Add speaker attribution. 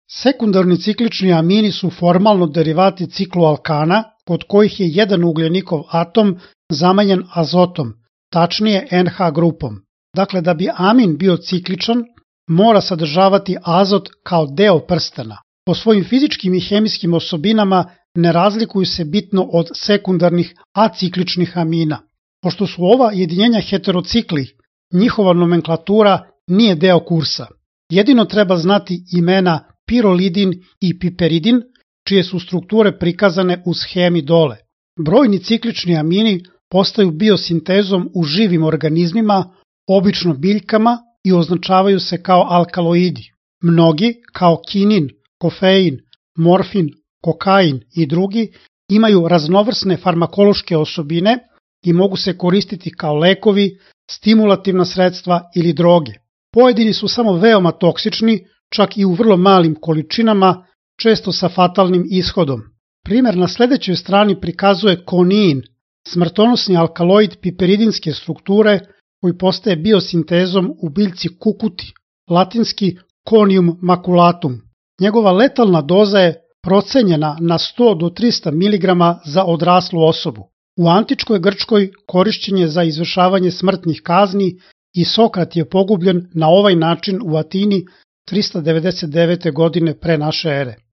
Speaker 1: Sekundarni ciklični amini su formalno derivati cikloalkana, kod kojih je jedan ugljenikov atom zamenjen azotom, tačnije NH grupom. Dakle, da bi amin bio cikličan, mora sadržavati azot kao deo prstena. Po svojim fizičkim i hemijskim osobinama ne razlikuju se bitno od sekundarnih acikličnih amina. Pošto su ova jedinjenja heterocikli, njihova nomenklatura nije deo kursa. Jedino treba znati imena pirolidin i piperidin, čije su strukture prikazane u shemi dole. Brojni ciklični amini postaju biosintezom u živim organizmima, obično biljkama, i označavaju se kao alkaloidi. Mnogi, kao kinin, kofein, morfin, kokain i drugi, imaju raznovrsne farmakološke osobine i mogu se koristiti kao lekovi, stimulativna sredstva ili droge. Pojedini su samo veoma toksični, čak i u vrlo malim količinama, često sa fatalnim ishodom. Primer na sledećoj strani prikazuje koniin, smrtonosni alkaloid piperidinske strukture koji postaje biosintezom u biljci kukuti, latinski Conium maculatum. Njegova letalna doza je procenjena na 100 do 300 mg za odraslu osobu. U antičkoj Grčkoj korišćen je za izvršavanje smrtnih kazni i Sokrat je pogubljen na ovaj način u Atini 399. godine pre naše ere.